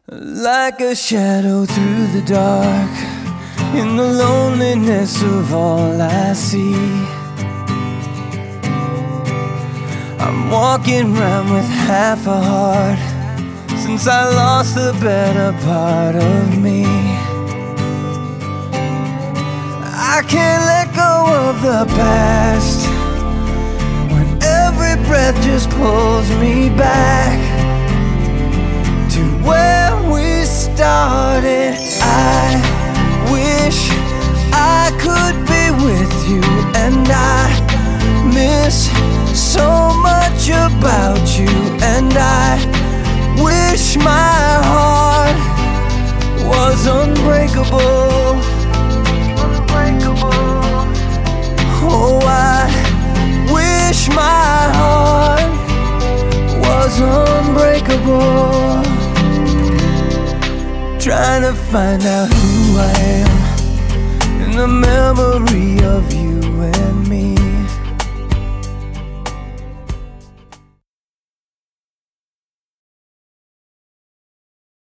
Like a shadow through the dark, in the loneliness of all I see, I'm walking round with half a heart, since I lost the better part of me. I can't let go of the past, when every breath just pulls me back to where we started. I wish I could be with you, and I miss so much about you, and I wish my heart was unbreakable. Oh, I wish my heart was unbreakable. Trying to find out who I am in the memory of you